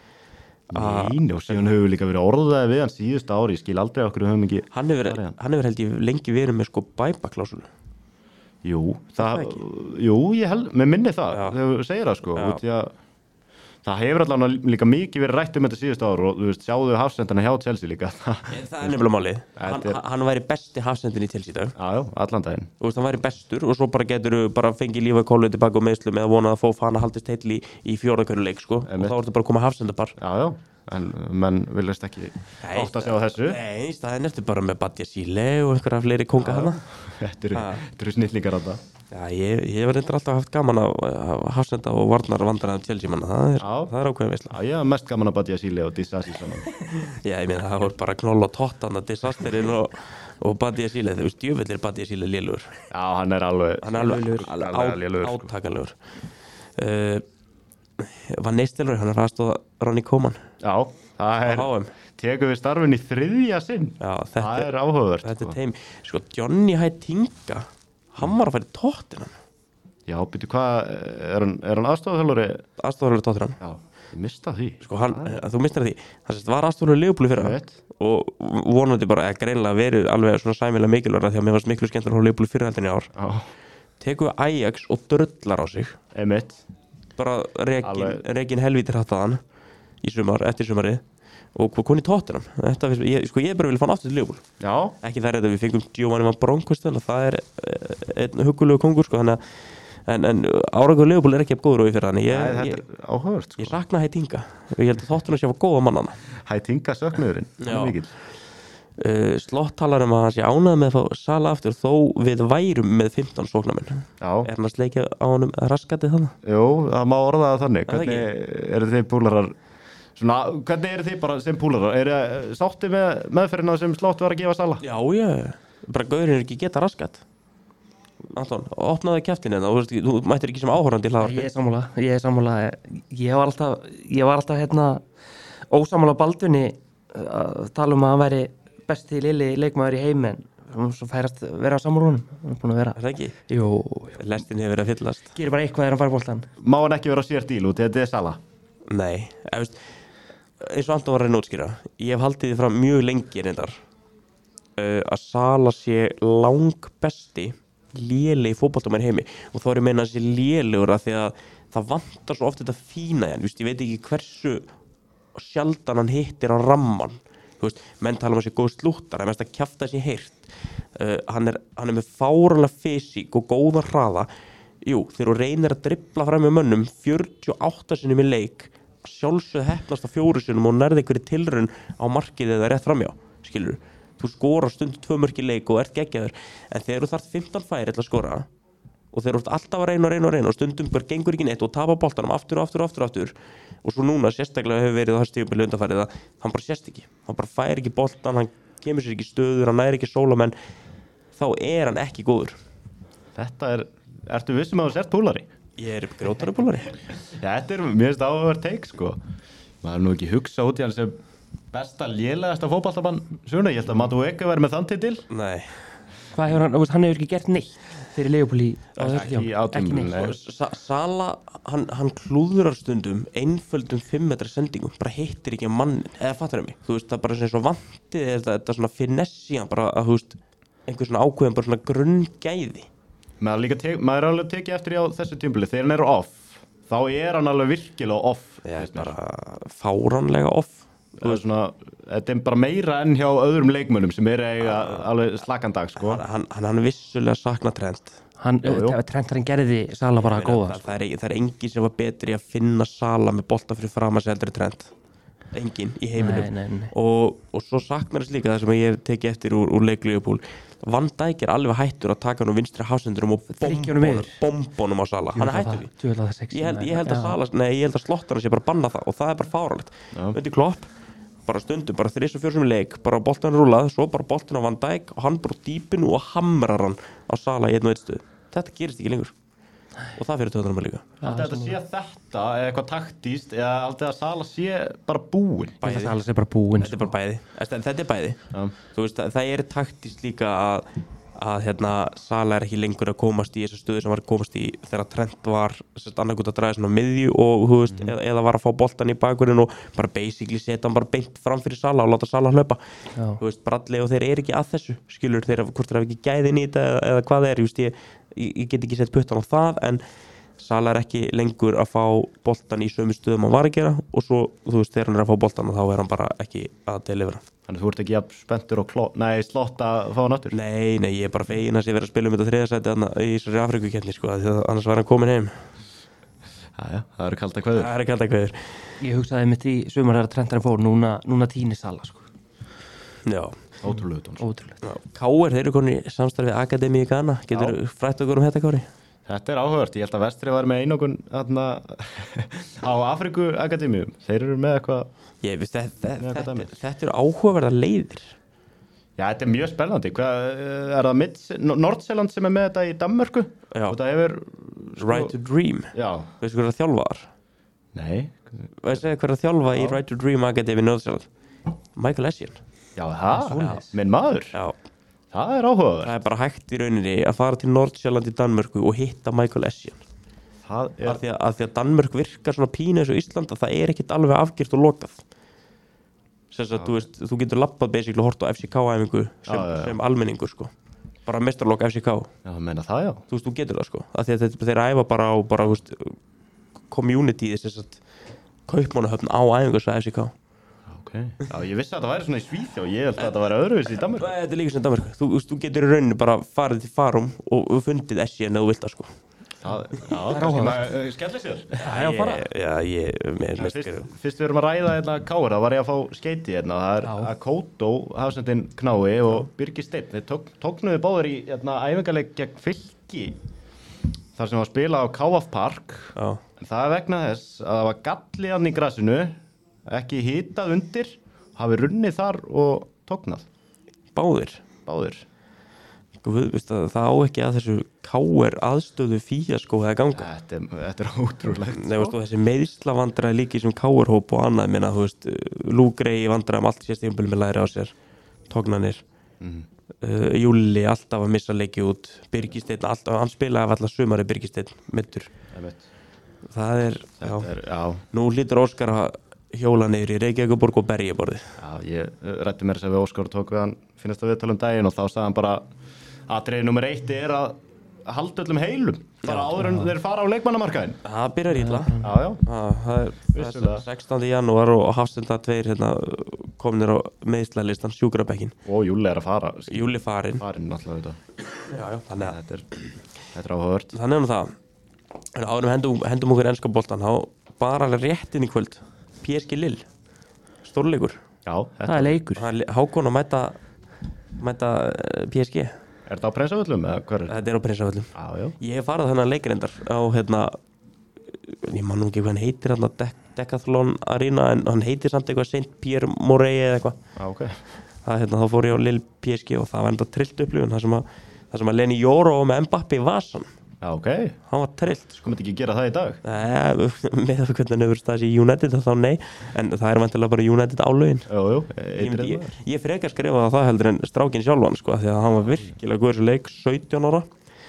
að- Nein, og síðan höfum við líka verið orðaði við hann síðust ári, ég skil aldrei okkur höfum ekki. hann hefur, Farið hann. hann hefur held ég lengi verið með sko bæpaklásulu. Jú, það, það jú, ég held, með minni það, Já. þegar þú segir það sko, Já. út í að það hefur allavega líka mikið verið rætt um þetta síðust ári og þú veist, sjáðu hafsendana hjá Chelsea líka. Það er nefnilega málið. Hann, Þetta er- hann væri besti hafsendin í Chelsea í dag. Já, já, allan daginn. Þú veist, hann væri bestur og svo bara getur bara fengið lífa kólu tilbaka og meðslum eða vonað að fóf hann að haldist heill í, í fjórðakörnuleik sko. Og Einmitt. þá ertu bara að koma hafsendapar. Já, já, en menn viljast ekki átt að segja á þessu. Nei, það er bara með Badja Síle og einhverja fleiri konga hana. Þetta eru, Ha. þetta eru snillingar á það. Já, ég, ég var reyndar alltaf haft gaman af af hafsenda og varnar vandræðan Chelsea manna. Það er, Já. það er ákveðin veisla. Já, ég hef mest gaman að Badja Síle og Dissasi saman. Já, ég meina það voru bara knoll og tóttan að disasterinn og, og Badja Síle. Þú veist, djöfull er Badja Síle lélugur. Já, hann er alveg, Hann er alveg, alveg alveg alveg lélegur, á, sko. átakanlegur. Uh, Van Nistelrooy, hann er aðstóða Ronny Koeman Já, það á er, H M. tekur við starfin í þriðja sinn. Já, Það þetta er áhugavert. Þetta sko. er teim, sko, Johnny Heitinga hann var að fara í tóttina Já, byrju, hvað, er hann, er hann aðstofþjálfari? aðstofurlega tóttina Já, ég mista því. sko, hann, að þú mistir því, það sést var aðstofurlega Liverpool fyrir Ég hann veit. og vonandi bara, eða greinlega verið alveg svona sæmilega mikilvægt því að mér varst miklu skemmtilega að horfa á Liverpool fyrir heldinni ár Já, tekur við Ajax og drullar á sig einmitt bara rekin, Alveg. rekin helvítir hattaðan í sumar, eftir sumarið og hvað koni tóttunum þetta, finnst mér- ég, sko, ég bara vil fá hann aftur til Liverpool já, ekki það er þetta við fengum Giovanni Van Bronckhorst og það er eh, einn huggulegu kongur sko, þannig að en, en árangur Liverpool er ekki af góður og í fyrir hann ég, Nei, ég, þetta er áhugavert ég sko. sakna Heitinga og ég held að þóttunum sé að góða mannana Hætinga söknuðurinn, hann Já. er mikill uh, Slott talar um að hann sé ánægð með að fá Sala aftur þó við værum með fimmtán sóknarmenn Já, er hann að sleikja á honum raskatið þannig jú, það má orða það þannig Er það Hvernig eru þið púlarar Svona, hvernig eru þið bara sem púlarar Er þið sátti með meðferðina sem Slott var að gefa Sala? já ég, bara gaurin er ekki geta raskat Anton, opnaði kjaftin hérna og þú, veist, þú mættir ekki sem áhorfandi í Ég hlaðvarpi er sammála, ég er sammála Ég var alltaf, ég var alltaf hérna ósammála Baldunni að tala um að hann væri besti lili leikmaður í heimi en svo færast vera á sammála honum hann er búin að vera er það ekki? Jú, Lestin hefur verið að fyllast gerir bara eitthvað þegar hann fær boltan Má hann ekki vera á sér díl út, þetta er Sala Nei, ef, veist, eins og Anton var að reyna að útskýra ég hef haldið því fram mjög lengi reyndar uh, að Sala sé lang besti lélegi fótboltamaður í heimi og þá er ég að meina að sé lélegur að því að það vantar svo oft þetta fína í hann, ég veit ekki hversu sjaldan hann hittir á ramman þú veist, menn tala um að sé góð slúttar það er mest að kjafta þessi heyrt uh, hann, er, hann er með fáranlega fysík og góðan hraða jú, þegar þú reynir að dribbla fram með mönnum fjörutíu og átta sinnum í leik sjálfsögð heppnast á fjóru sinnum og nærði einhverju tilraun á markið eða rétt framjá skilur þú skorar stundum tvö mörk í leik og ert geggjaður en þegar þú þarft fimmtán færi til að skora og þegar þú ert alltaf að reyna og reyna og reyna og stundum bara gengur ekki neitt og tapa boltanum aftur og aftur og aftur, aftur og svo núna sérstaklega hefur verið það stífum undanfærið að hann bara sést ekki hann bara fær ekki boltan, hann kemur sér ekki stöður hann næri ekki sólamenn þá er hann ekki góður Þetta er, ertu vissum að þú sért púlari? ég er grótari bólari Já, þetta er mér finnst áhugaverð teik sko maður er nú ekki hugsa út í hann sem besta lélegasta fótballtamann svona, ég held að Matu Eka verið með þann titil nei Hvað hefur hann, þú veist, hann hefur ekki gert neitt fyrir Leopold í á þessu Ekki tíma. í átján, neitt. nei. Sa Sala, hann, hann klúðurar stundum einföldum fimm metra sendingum bara hittir ekki mann, eða fattar það mig þú veist, það er bara svona svo vantið þetta, þetta svona finessi, hann bara, að, þú veist einhver svona ákveðin, bara svona grunngæði maður, líka tek, maður er alveg tekið eftir í á þessu tímpili þegar hann er off, þá er hann alveg virkilega off það er bara fáránlega off Það er svona, þetta er bara meira enn hjá öðrum leikmönnum sem er eiga alveg slakandag sko hann, hann, hann, hann vissulega sakna trend Hann, Jú, jú. Trentarinn gerði Sala bara góða það, það, er, það er engin sem var betri að finna Sala með bolta fyrir fram að seldur trend engin í heiminum Nei, nei, nei. Og, og svo saknar þess líka það sem ég hef tekið eftir úr, úr leik Liverpool Van Dijk er alveg hættur að taka hann úr vinstri hafsendurum og Fylgja honum bombonum, yfir. bombonum á Sala hann er hættur því Djúvel að það sexy ég held, ég held að Já. Sala, nei ég held að Slottar sé bara banna það og það er bara fáralegt veitir Klopp, bara stundum, bara þrís og fjórsum leik bara boltan rúlað, svo bara boltan á Van Dijk og hann bara úr dýpinu og hamrar hann á Sala í einn og einn stöð þetta gerist ekki lengur og það fyrir töðunum að líka Alltaf þetta sé þetta eða eitthvað taktíst eða alltaf að Sala sé bara búinn Ég held að Sala sé bara búinn þetta er bara bæði, þetta þetta er bæði Já. þú veist, það, það er taktist líka að, að hérna, Sala er ekki lengur að komast í þessu stöðu sem var að komast í þegar Trent var annarkot að draga svona á miðju og þú veist, eða, eða var að fá boltan í bakgrunn og bara basically setja hann bara beint fram fyrir Sala og láta Sala hlaupa Já. þú veist, Bradley og þeir eru ekki að þessu skilur þeir, hvort þeir hafa ekki gæðin í þetta eða, eða hvað það er, just, ég, ég, ég get ekki sett puttan á það en Sala er ekki lengur að fá boltan í sömu stöðum hann var að gera og svo, þú veist, þegar hann er að fá boltan þá er hann bara ekki að delivera Þannig þú ert ekki jafn spenntur og kló, nei, Slott að fá hann aftur Nei, nei, ég er bara fegin að sé verið að spila um þetta þriðasæti í þessari Afrikukeppni sko, því að annars var hann komin heim Jæja, það eru kalda kveður Það er ekki alltaf hverður Ég hugsaði mitt í sumar þegar Trentarinn fór núna, núna tíni Sala sko. Já, Ótrúlega tóns Ótrúlegt já. K R, þeir eru konið í samstarfi Akademi í Ghana Getur frætt okkur um þetta, Kári? Þetta er áhugavert, ég held að Vestri var með einokun þarna á Afriku Akademíum þeir eru með eitthvað Ég veist, þetta, Með þetta, Akademi. þetta, þetta eru áhugaverða leiðir Já, þetta er mjög spennandi Hvað, er það Mids, Nordsjælland sem er með þetta í Danmörku? Já. Og það hefur Right to Dream, Já, veistu hver að þjálfa þar? nei Veistu hver að þjálfa í Right to Dream Akademi Norðsjálf? Michael Essien Já, það, svoleiðis. minn maður Já, Það er áhugavert það er bara hægt í rauninni að fara til Norðsjálland í Danmörku og hitta Michael Essien Það af er, því, að, af því að Danmörk virkar svona pínu eins og Ísland að það er ekkit alveg afgjört og lokað sem að þú veist, þú getur lappað basically og hort á F C K-æfingu sem, Já, já, já. sem almenningur sko bara meistaralok F C K Já, það meina það, já. þú veist, þú getur það sko af því að þetta, þeir æfa bara á bara, þú veist, community þess að kaupmannahöfn á æfingu svo F C K Ok, já, ég vissi að það væri svona í Svíþjóð og ég held að það væri öðruvísi í Danmörku. Þetta er líka sem Danmörku, þú, þú, þú getur í rauninu bara farið til Farum og, og fundið S J en þú vilt það sko Það, já, kannski maður skellir sér. Já, bara. Já, ég, mér Ja, fyrst, fyrst við erum að ræða hérna Káur, þá var ég að fá skeiti hérna, það er að Kótó, hafsendinn Knái og Birgir Steinn, þeir tók, tóknuðu báður í hérna æfingarleik gegn Fylki, þar sem var spilað á K F Park, Já. en það er vegna þess að það var galli hann í grasinu, ekki hitað undir, hafi runnið þar og tóknað. Báðir Báðir. Sko, við, veist að það á ekki að þessu K-er aðstöðu fíaskó eða ganga Þetta, er- þetta er ótrúlegt. Nei, veist, og þessi meiðslavandræði líka í sem K-er-hóp og annað, minna, þú veist, Lúgrei vandræðum allt sést tímabil með læri á sér, tognanir, Mhm. uh, Júli alltaf að missa leiki út, Birgisteinn, alltaf, hann spilaði alltaf sumari Birgisteinn, middur. Einmitt. Það er, já, Þetta er, já, nú hlýtur Óskar að hjóla niður í Reykjavíkuborg og Berjaborði. já, ég rætti mér þess að við Óskar og tók við hann finnast að viðtala um daginn og þá sagði hann bara atriði nummer eitt er að halda öllum heilum, bara áður en þeir fara á leikmannamarkaðinn. Það byrjar ítla. Já, já, Það það er, það Vissulega. er sextánda janúar og Hafsenda tveir hérna, komnir á meðslalistan sjúkrabekkin. og Júli er að fara, Júli farinn. farinn alltaf þetta. Já, já, þannig að Þetta er, þetta er áhugavert. Þannig er nú það. En árum hendum, hendum okkur enska boltan, þá bara alveg rétt inn í kvöld. P S G Lill, stórleikur. Já, Það þetta, er leikur. Það er Hákon að mæta, mæta eh, P S G. er þetta á Prensavöllum eða hver er? Þetta er á Prinsavöllum. Já, já, Ég hef farið þennan leikrindar á hérna, ég man nú ekki hvað hann heitir, hérna Dec Decathlon Arena, en hann heitir samt eitthvað Saint Pierre Morey eða eitthvað. já, ok. Það, hérna, þá fór ég á Lill P S G og það var enda trillt upplifun, það sem að, það sem að Lenny Joro með Mbappi í vasan, Já, ok. hann var trillt sko. Komið ekki að gera það í dag? Nei, með það hvernig hann hefur staðis í United þá nei, en það er vantilega bara United álögin. Jú, jú, Ég, eitrið ég, maður. ég frekar skrifa það heldur en strákin sjálfan sko, því að hann var virkilega góður þessu leik, sautján ára.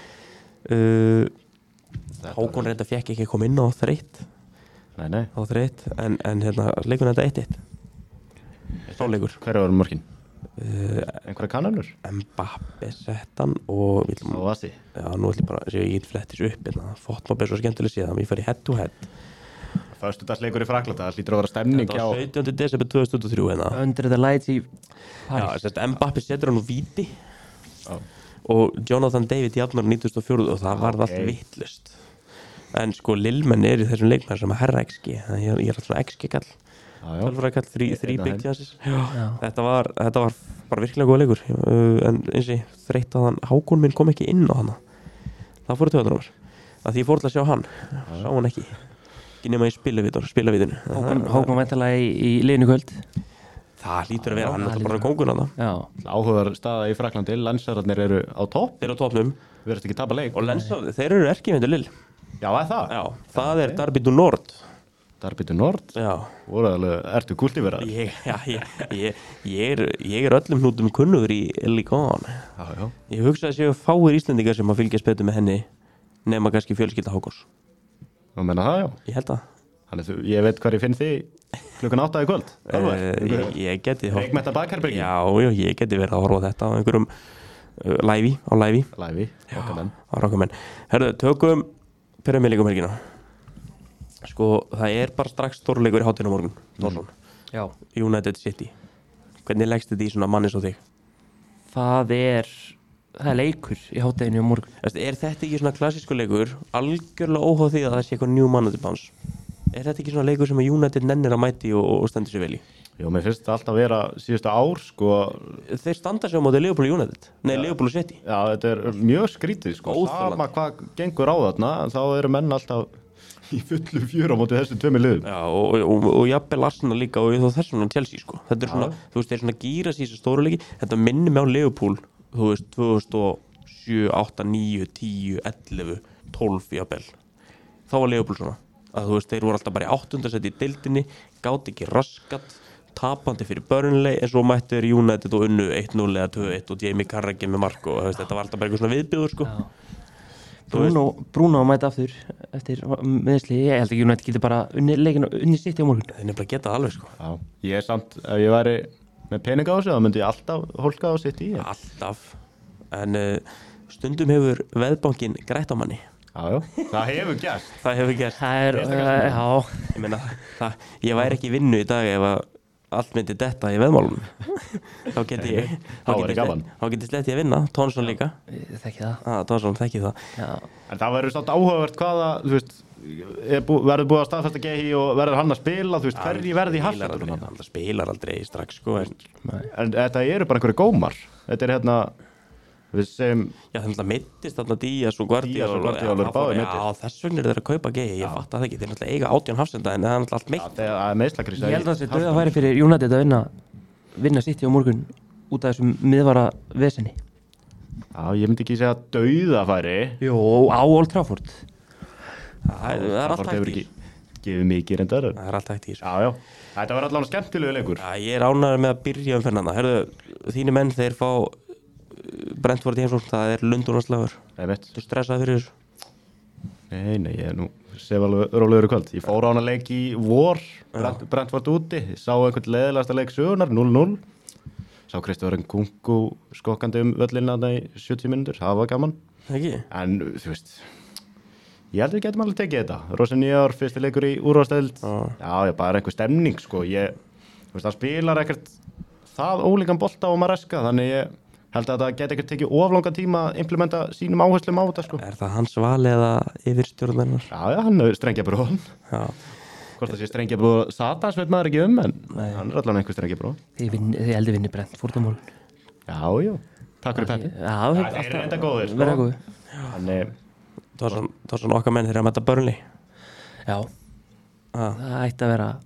Uh, Hákon reynda fekk ekki að koma inn á þreytt, Nei, nei. á þreytt, en, en hérna leikunum þetta eitt eitt. Stráleikur. Hver var mörkin? Uh, Einhverja kannanur? Mbappi sett hann og við Á ætlum, Vasi? já, nú ætlum ég bara að sé ég get flettis upp hérna, Fotmob er svo skemmtileg síðan, ég fer í head to head. Föstudagsleikur í Fraklanda, það hlýtur að vera stemning Þetta hjá. var sautjánda desember tvö þúsund og þrjú hérna. Under the lights í Já, Paris. sérst, Mbappi setur hann úr víti Já. og Jonathan David jafnar nítugasta og fjórða og það varð Ok. allt vittlust. En sko, Lillmenn er í þessum leikmæður sem að herra X G, þannig að ég ég er alltaf X G kall, Já, já. tölfrækall, þrý, þrý Einn af big þeim. chances. Já. Þetta var, þetta var bara virkilega góð leikur, uh, en eins og ég þreytt að hann, Hákon minn kom ekki inn á hana. Það fóru töðunar mér, að því ég fór til að sjá hann, sá hann ekki, ekki nema í spilavítunum, spilavítunum. Hákon, Hákon væntalega í, í liðinu kvöld. Það lítur að vera, hann það er bara lítur kóngun að það. Já. Áhugaður staða í Fraklandi, Lensararnir eru á topp, Þeir eru á topnum við erum ekki að tapa leik. og Lensa, þeir eru erkivindur Lill. Já, er það? Já, það er Derby du Nord. Darbytu Nord, Já, voru alveg, ertu kultiveraður? ég, já, ég, ég, ég, er, ég er öllum hnútum kunnugur í Ligon. Já, já. Ég hugsa að séu fáir Íslendingar sem að fylgjast betur með henni nema kannski fjölskylda Hákons. Þú menna það, já. Ég held að Þannig þú, ég veit hvað ég finn þig klukkan átta í kvöld. uh, ég, ég geti horft- Reykmetta bakherbergi. Já, já, ég geti verið að horfa á þetta á einhverjum uh, læfi, á læfi Læfi, okkar menn. á Rokkamenn. Herðu, tökum Premier League um helgina. Sko, það er bara strax stórleikur í hátinu á morgun, Þórsson. Já. United City. Hvernig leggst þetta í svona manni svo þig? Það er, það er leikur í hátteginu á morgun. Veistu, er þetta ekki svona klassísku leikur algjörlega óháð því að það sé eitthvað new manager bounce? Er þetta ekki svona leikur sem að United nennir að mæti og, og stendur sér vel í? Jó, mér finnst þetta alltaf að vera síðustu ár, sko. Þeir standa sér á móti Liverpool United. Nei, Liverpool City. Já, þetta er mjög skrítið, sko. Óþolandi. Sama hvað gengur á þarna, þá eru menn alltaf í fullu fjör á móti þessu tveimur liðum. Já, og, og, og, og jafnvel Arsenal líka og þó þess vegna Chelsea, sko. Þetta er svona, þú veist, þeir svona gýra sér þessu stóru leiki. Þetta minnir mig á Liverpool, þú veist, tvö þúsund og sjö, átta, níu, tíu, ellefu, tólf jafnvel. Þá var Liverpool svona. Að þú veist, þeir voru alltaf bara í áttundasæti í deildinni, gátt ekki raskat, tapandi fyrir Burnley, en svo mættu þeir United og unnu eitt núll eða tvö eitt og Jamie Carragher með mark og veist, þetta var alltaf bara eitthvað svona viðbjóður, sko. Þú veist- Bruno, Bruno mæta aftur eftir meðsli. Ég held ekki United geti bara unni leikinu, unni sitt á morgun. Þeir nefnilega geta það alveg, sko. Já, ég er samt, ef ég væri með peninga á þessu, þá myndi ég alltaf hólka á sitt í. Alltaf. en uh, stundum hefur veðbankinn grætt á manni. Já, já, það hefur gert. Það hefur gert. Það er, uh, já. Ég meina, það, ég væri ekki í vinnu í dag ef að allt myndi detta í veðmálum. Þá geti ég, þá er gaman. Þá geti slett ég að vinna, Tónsson líka. Ég þekki það. Ah, Tónsson þekki það. Já. En það verður státt áhugavert hvaða, þú veist, bú, verður búið að staðfesta Gehi og verður hann að spila, þú veist, hverji verði í Hafsendum? Hann spilar aldrei strax, sko. En, en þetta eru bara einhverju gómar. Þetta er hérna, við segjum... Já, þannig að mittist þarna Díaz og Guardiola. Díaz og Guardiola eru báðir meiddir. Já, þess vegna eru þeir að kaupa Gehi, ég fatt að það ekki. Þeir náttúrulega eiga átján Hafsenda en það er náttúrulega allt meitt. Já, það er meiðslakrísa. Ég held að það sé dauða færi fyrir United að vinna, vinna City á morgun út af þessum miðvara vesenni. Já, ég myndi ekki segja dauðafæri. Jó, á Old Trafford. Það er allt hægt í. Gefið mikið reyndar. Það er allt hægt í. Já, já. Þetta var allavega skemmtilegu leikur. Já, ég er ánægður með að byrja umferðina. Herðu, þínir menn þeir fá Brentford í heimsókn, það er Lundúnarslagur. Nei, veit. Þú stressaði fyrir þessu? Nei, nei, ég er nú sef alveg rólegur í kvöld. Ég fór á hana leik í vor, Brent, Brentford úti. Ég sá einhvern leðilegasta leik sögunar, núll núll. Sá Kristofur Nkunku skokkandi um völlina í sjötíu mínútur, það var gaman. Ekki? En, þú veist, ég held að við getum alveg tekið þetta. Rosa nýjar, fyrsti leikur í úrvalsdeild. Ah. Já, ég bara einhver stemning, sko. Ég, þú veist, það spilar ekkert það ólíkan bolta og Maresca, þannig ég held að það geti ekkert tekið oflanga tíma að implementa sínum áherslum á þetta, sko. Er það hans val eða yfirstjórnarinnar? Já, já, hann er strengjabróðan. Já. Hvort það sé strengjabróð Satans veit maður ekki um, en Nei. hann er allan einhver strengjabróð. Þið heldur vinni Brentford á morgun. Já, já. Takk fyrir peppi. Já, Já, þeir eru enda góðir, sko. Verða góðir. Þannig, Tórsson, Tórsson okkar menn þeir eru að mæta Burnley. Já, Ah, það ætti að vera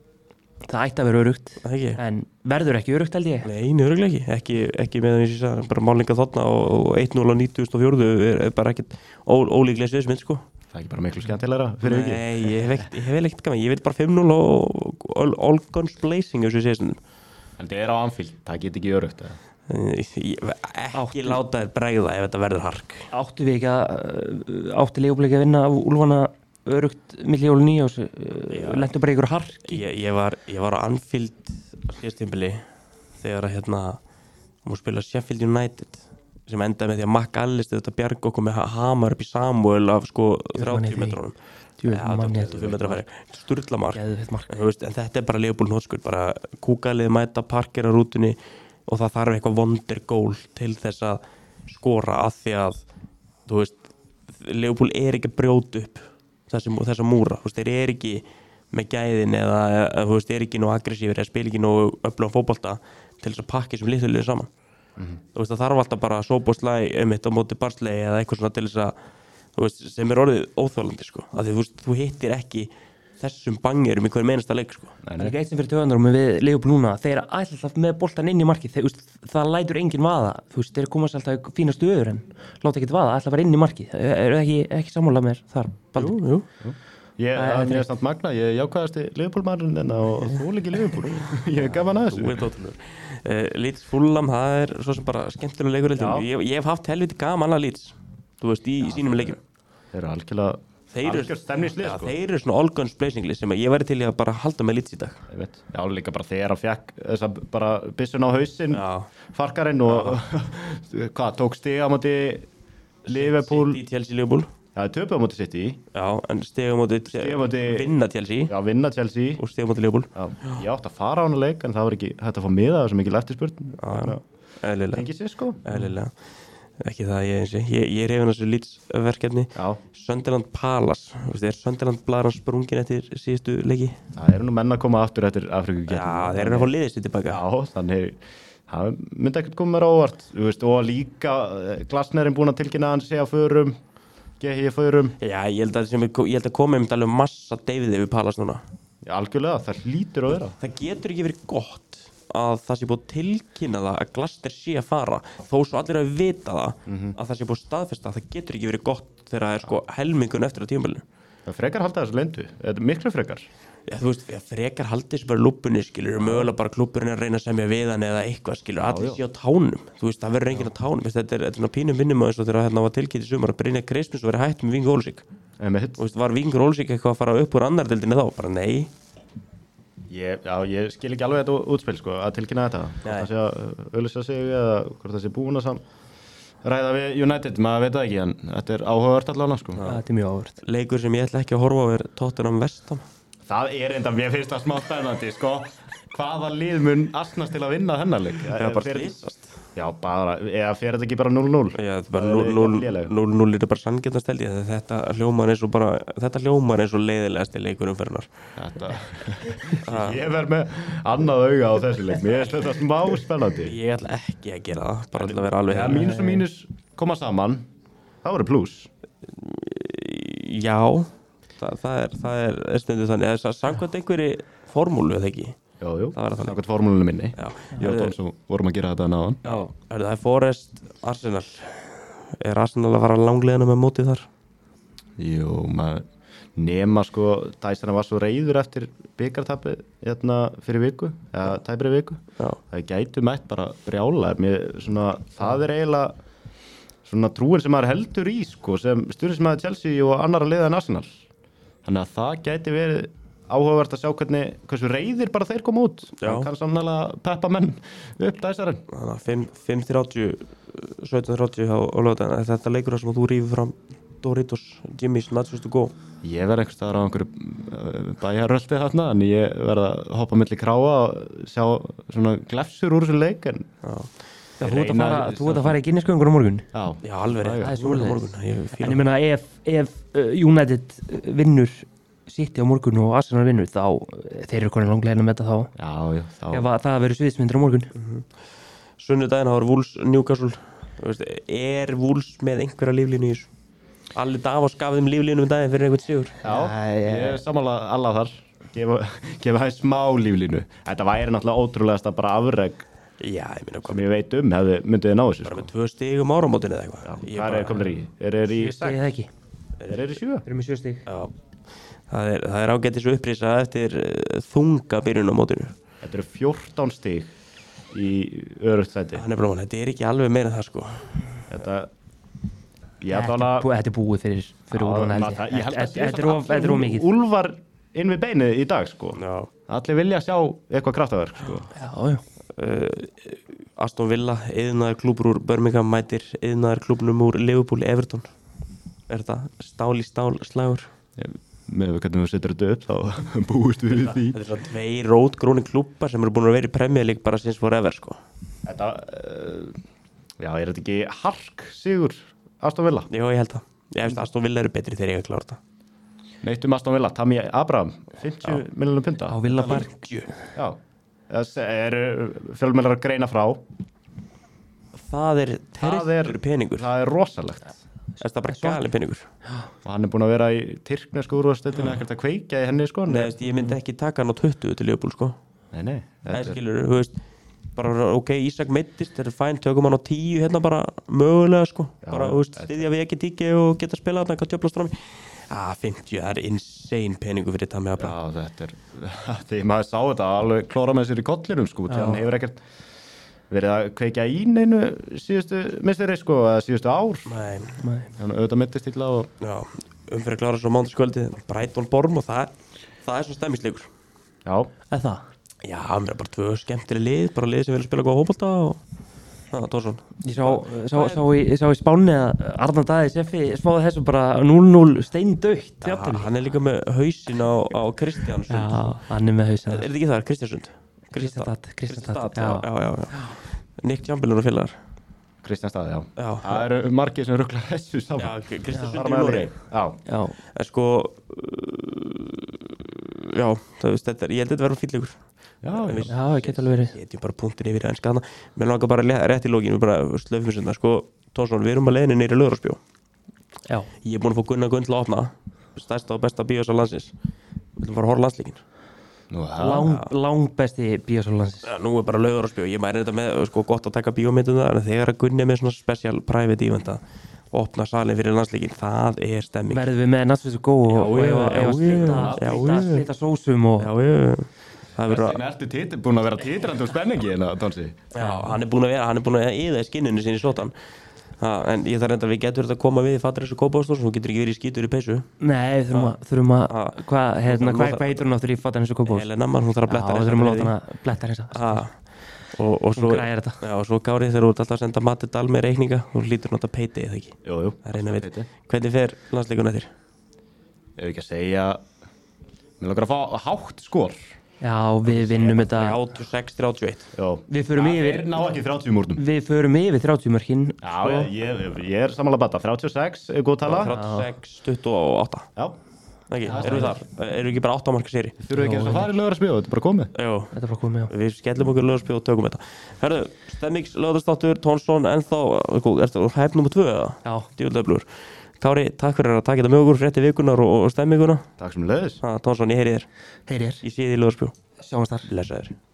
það ætti að vera örugt, það ekki? en verður ekki örugt held ég. Nei, nörgulega ekki. Ekki, ekki með því að bara málinga þarna og, og eitt núll á nítugasta og fjórðu er, er bara ekkert ó, ólíklega sviðsmynd, sko. það er ekki bara miklu skemmtilegra fyrir vikið. Nei, ég hef ekkert, ég hef ekkert gaman. Ég veit bara fimm núll og all, all guns blazing, eins og ég segi stundum. En það er á Anfield, það get ekki örugt. eða? Ég- ég- Ekki láta þér bregða ef þetta verður hark. Áttu við ekki að uh, átti Leopold ekki að vinna Úlfana örugt milli jól nýjás, uh, lentu bara ykkur hark í. Ég, ég, var, ég var á Anfield á síðast tímabili þegar að hérna hún spila Sheffield United sem endaði með því að McAllister þetta bjarga okkur með ha- hamar upp í Samuel af sko manni þrjátíu því. metrónum. Djöfull Já, manni tuttugu og fimm metra færi. Sturla mark. Geðveikt mark. En, þú veist, en þetta er bara Leopold Nótskur, bara kúkalið mæta Parker á rútunni og það þarf eitthvað wonder goal til þess að skora að því að þú veist, Leopold er ekki að brjóta upp þessi, þessa múra, þú veist, þeir eru ekki með gæðin eða, eða þú veist, þeir eru ekki nóg aggressífir eða spila ekki nóg öflugan fótbolta til þess að pakka sem litlu liður saman. Mm-hmm. Þú veist, það þarf alltaf bara að sópa og slæ um eitt á móti Barnsley eða eitthvað svona til þess að þú veist, sem er orðið óþólandi, sko, af því þú veist, þú hittir ekki þessum bangerum í hverjum einasta leik, sko. Það er ekki eitt sem fyrir töðandarum við Leopold núna, þeir eru alltaf með boltan inn í markið, þeir, úst, það lætur enginn vaða, þú veist, þeir komast alltaf í fína stöður en láta ekkert vaða, alltaf var inn í markið, eru ekki, ekki sammála mér þar, Baldur? Jú, jú. Ég Það er er mjög þreytt. samt magna, ég er jákvæðasti Liverpool-maðurinn en og þú líki Liverpool. Ég er gaman að Þú þessu. ert ótrúlegur. Uh, Leeds Fulham, það er svo sem bara skemmtilega leikur heldur. Já. Ég, ég hef haft helviti gaman að Leeds, þú veist, í, í sínum leikjum. Þeir eru algjörlega, Þeir eru, algjör stemningslið, ja, sko. þeir eru svona all guns blazing lið sem að ég væri til í að bara halda með Leeds í dag. Ég veit, já líka bara þegar hann fekk þessa bara byssun á hausinn, Já. farkarinn og hvað, tók stiga á móti Liverpool, City, Chelsea, Liverpool. já, töpuð á móti City, Já, en stegum móti, Stiga á móti- vinna Chelsea já, vinna Chelsea. og stegum móti Liverpool. Já, ég átti að fara á hana leik en það var ekki hægt að fá miða þessu mikil eftirspurn. Já, eðlilega, Engi sér, sko. eðlilega. Ekki það ég eins og ég, ég er hefinn þessu Leeds verkefni. Já, Sunderland Palace, þú veist, er Sunderland blaðran sprungin eftir síðustu leiki? það eru nú menn að koma aftur eftir Afríku. Já, þeir eru að fá liðið sér tilbaka. Já, þannig það myndi ekkert koma mér á óvart, þú veist, og líka Glasnerinn búin að tilkynna að hann sé á förum, Gehi förum, Já, ég held að, sem, ég held að koma um alveg massa David yfir Palace núna. já, algjörlega, það hlýtur að vera. Það getur ekki verið gott að það sé búið að tilkynna það að Glasner sé að fara þó svo allir að vita það að það sé búið að staðfesta það getur ekki verið gott þegar það er sko helmingun eftir á tímabilinu. Það frekar halda þessu leyndu, þetta er miklu frekar. Já, þú veist, ja, frekar haldið þessu bara lúpunni, skilur, mögulega bara klúbburinn að reyna að semja við hann eða eitthvað, skilur, allir já. sé á tánum, þú veist, það verður enginn á tánum, þetta er, þetta er svona pínum vinnum eins og þegar hérna var tilkynnt í sumar að Brynja Kristjáns verið hætt með Víkingur Ólafsvík. Einmitt. Þú veist, var Víkingur Ólafsvík eitthvað að fara upp úr andardeildinni þá? Bara nei. Ég, já, ég skil ekki alveg þetta útspil, sko, að tilkynna þetta. Hvort Nei. það sé að auðlýsa sig eða hvort það sé búin að, sam, ræða við United, maður veit það ekki en þetta er áhugavert allavega sko. Þetta er mjög áhugavert. Leikur sem ég ætla ekki að horfa á er Tottenham West Ham. Það er enda, mér finnst það smá spennandi sko. Hvaða lið mun asnast til að vinna þennan leik? Já, bara Fer- slysast. Já, bara, eða fer þetta ekki bara núll núll? Já, þetta er bara Það er núll léleg. núll núll er bara sanngjarnast held ég. Þetta hljómar eins og bara, þetta hljómar eins og leiðilegasti leikur umferðunar. Þetta, ég verð með annað auga á þessi leik, mér finnst þetta smá spennandi. Ég ætla ekki að gera það, bara til að vera alveg Ja, mínus og mínus koma saman, það voru pluss. Já, það, það er, það er, er stundu þannig, þess að samkvæmt einhverju formúlu eða ekki. Jú, jú, Það var það þannig. samkvæmt formúlunum minni. Já, Ég og Tónsson vorum að gera þetta náðan. Já, er það er Forest Arsenal. Er Arsenal að fara langleiðina með mótið þar? Jú, maður nema sko, Dæsarna var svo reyður eftir bikartapið hérna fyrir viku, eða tæpri viku. Já. Það gætu mætt bara brjála. Mér, svona, það er eiginlega svona trúin sem maður heldur í sko, sem stuðningsmaður Chelsea og annara liða en Arsenal. Þannig að það gæti verið áhugavert að sjá hvernig, hversu reyðir bara þeir koma út. Já. Það kann sannlega peppa menn upp Dæsarinn. Þannig að fimm þrjátíu, sautján þrjátíu á, á lögðan. Þetta leikur það sem þú rífur fram Doritos, Jimmy's Nachos to go. Ég verð einhvers staðar á einhverju bæjaröldi þarna, en ég verð að hoppa milli kráa og sjá svona glefsur úr þessu leik, en Já, Já, þú ert að Reyna- fara, þú ert að fara í Guinness-göngur á morgun. já, Já alveg rétt. Það er Nú svoleiðis. morgun. Ég En fíla ég meina, ef, ef uh, United vinnur City á morgun og Arsenal vinnur, þá uh, þeir eru konin langlegin að metta þá. já, já, þá Ef að það verður sviðismyndir á morgun. Sunnudaginn þá er Wolves Newcastle. Þú veist, er Wolves með einhverja líflínu í þessu? Allir Davos gaf þeim líflínu um daginn fyrir einhvern sigur. Já, Æ, ég er sammála alla þar, gefa, gefa það smá líflínu. Þetta væri náttúrulega ótrúlegasta bara afreg Já, ég meina hvað sem ég veit um, hefði myndið þið ná þessu bara sko. með tvö stig um áramótin eða eitthvað. Ég Hvað bara- er komnir í? Er þeir í Ég segi það ekki. Er þeir í sjö? Við erum í sjö stig. Já, það er, það er ágætis upprýsa eftir uh, þunga byrjun á mótinu. Þetta eru fjórtán stig í örugt sæti. Hann er bara, þetta er ekki alveg meira en það sko. Þetta, ég Þetta ætla er bú- þetta er búið fyrir, fyrir Já, úlfana held maður- ég. ég held að Þetta sé þetta er of- þetta er of mikið. Úlfar inn við beinið í dag sko. Já. Allir vilja sjá eitthvað kraftaverk sko. Já, já. Uh, Aston Villa, yðnaðar klúbur úr Birmingham mætir yðnaðar klúbnum úr Liverpool Everton. Er þetta stál í stál slagur? Með hvernig við setur þetta upp þá búist við við því. Þetta er svona tveir rótgróni klúbbar sem eru búin að vera í Premier League bara since forever sko. Þetta, uh, já, er þetta ekki hark sigur Aston Villa? Jó, ég held það. Ég hefst Aston Villa eru betri þegar ég hef klárt það. Neitt um Aston Villa, Tammy Abraham, fimmtíu miljónum punta. Á Villa Park. Já, það er fjölmjölar að greina frá. Það er Það territur er- peningur. Það er rosalegt. Það er bara galin peningur. Og hann er búin að vera í tyrknesku úrvarsdeildinni ekkert að kveikja í henni sko. Nei, veist, ég myndi ekki taka hann á tuttugu til Liverpool sko. nei, nei. Það þetta er- skilur, þú veist bara ok, Ísak meittist, þetta er fæn tökum hann á tíu hérna bara mögulega sko. Já, bara, þú veist, þetta- styðja við ekki tíki og geta spilað þarna eitthvað djöflast fram í ah, fimmtíu, það er insane peningur fyrir Tammy Abraham. Já, þetta er, því maður sá þetta alveg klóra með sér í kollinum sko, því hann hefur ekkert verið að kveikja í neinu síðustu misteri sko, eða síðustu ár. Nei, Nei. Hann auðvitað mittist illa og já, umfyrir að klára svo mándaskvöldi Brighton Borm og það, það er svo stemmisleikur. já, Er það? Já, mér er bara tvö skemmtileg lið, bara lið sem vilja spila góða fótbolta og það, Tórsson. Ég sá, sá, sá, í, sá í Spáni að Arnar Daði Seffi spáði þessu bara núll núll steindautt Já, jafntefli. hann er líka með hausinn á, á Kristjánsund. Já, hann er með hausinn. Er þetta ekki það, Kristjánsund? Kristjánstad, Kristjánstad, já, já. já, já, já. Nick Chamberlain og félagar. Kristján Staði, já. Já. Það eru margir sem rugglar þessu Já, saman. Kristjánsund Þar í með Noregi. alveg. Já, Já, En sko, uh, já, það veist, þetta er, ég held að þetta verður fýrleikur. já, En já. við já, það geta alveg verið. setjum bara punktin yfir ennska þarna. Mér langar bara le- rétt í lógin, við bara slöfum svona, sko, Tórsson, við erum að leiðinni neyri Lögurásbjó. Já. Ég er búin að fá Gunnar Gunn til að opna, stærsta og besta bíós á landsins. Við ætlum að fara að horfa á landsleikin. Nú, það, Lang, lang besti bíósólansins. Ja, nú er bara Lögurásbjó, ég mæri þetta með, sko, gott að taka bíómyndum það, en þegar að Gunni er með svona special private event að opna salin fyrir landsleikin, það er stemming. Verðum við með Natsvitsu Go og Já, og já, ef að- já, ef að slita- já, já, slita- já. slita sósum og Já, ég, það verður að, Þessi ertu titil, búin að vera titrandi um spenningi hérna, Tónsi. já, hann er búin að vera, hann er búin að eða í skinninu sinni svotan. Ha, en ég þarf reynda að við getum verið að koma við í fattur þessu kópástór, svo getur ekki verið í skítur í peysu. Nei, við þurfum að, þurfum að, Ah. hvað, hérna, Nú hvað, þarf- hvað heitur hún áttur í fattan þessu kópós? Helena mann, hún þarf að bletta Já, við þurfum að láta hana bletta þessa. Ha, og, og svo, Hún græjar þetta. já, og svo Kári þegar þú ert alltaf að senda Matti Dal með reikninga þú lítur nota Payday eða ekki Jú, jú. Það er eina veit. Payday. Hvernig fer landsleikun eftir? Ef ekki að segja, mér langar að fá hátt skor. Já, við vinnum þetta þrjátíu og sex þrjátíu og eitt Já. Við förum Það yfir er ná ekki þrjátíu múrnum. Við förum yfir þrjátíu mörkin Já, ég, ég, ég er samanlega bata. þrjátíu og sex er góð tala. þrjátíu og sex tuttugu og átta Já. Ekki, eru við þar? Eru ekki bara átta marka séri? Þið þurfum ekki eins að fara í lögur að spjóða, þetta er bara komið. Jú, Þetta er bara komið á við skellum okkur lögurspjóð og tökum þetta Herðu, stemmings lögðarstáttur, Tónsson ennþá, ertu hæf nummer tvö eða? Já. Djúldöflur Kári, takk fyrir að taka þetta með okkur frétti vikunar og, og stemminguna Takk sem leiðis. Tónsson, ég heyri þér Heyri þér, Ég sé þið í lögurspjóð sjáumst þar Blessaður